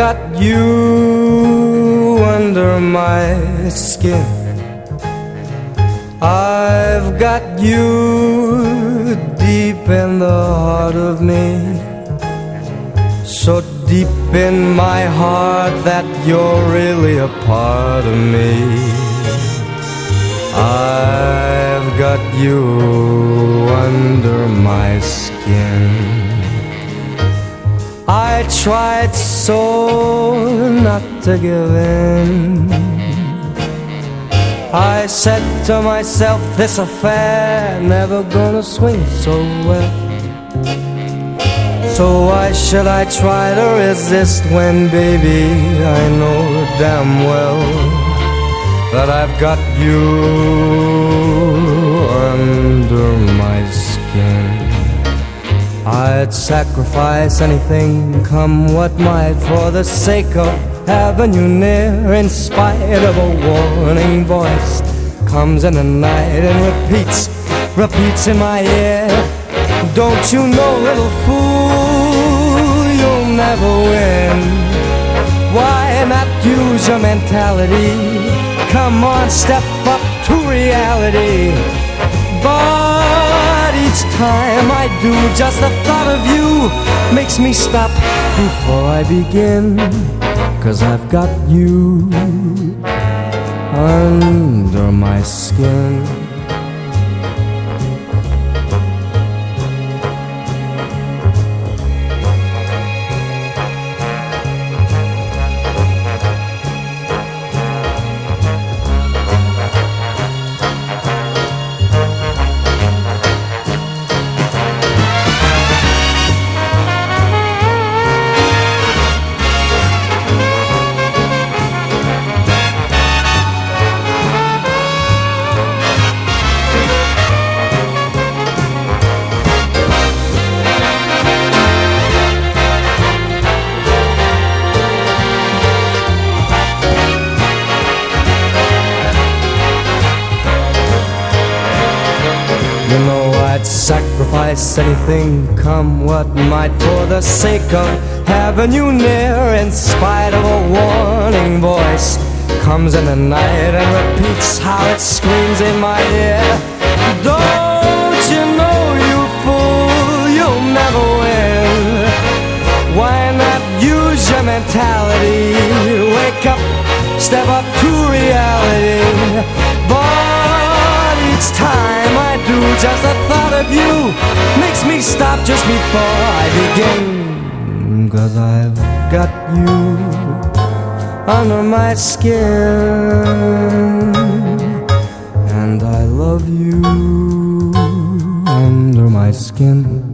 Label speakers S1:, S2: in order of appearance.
S1: got you under my skin. I've got you deep in the heart of me, so deep in my heart that you're really a part of me. I've got you under my skin. I tried so not to give in. I said to myself, this affair never gonna swing so well. So why should I try to resist when, baby, I know damn well that I've got you under my skin. I'd sacrifice anything, come what might, for the sake of having you near, in spite of a warning voice comes in the night and repeats in my ear. Don't you know, little fool, you'll never win. Why not use your mentality? Come on, step up to reality. But each time I do, just the thought of you makes me stop before I begin. 'Cause I've got you under my skin. You know I'd sacrifice anything, come what might, for the sake of having you near, in spite of a warning voice comes in the night and repeats how it screams in my ear. Don't you know, you fool, you'll never win. Why not use your mentality? Wake up, step up to reality. But each time I do, just the thought of you makes me stop just before I begin. 'Cause I've got you under my skin, and I love you under my skin.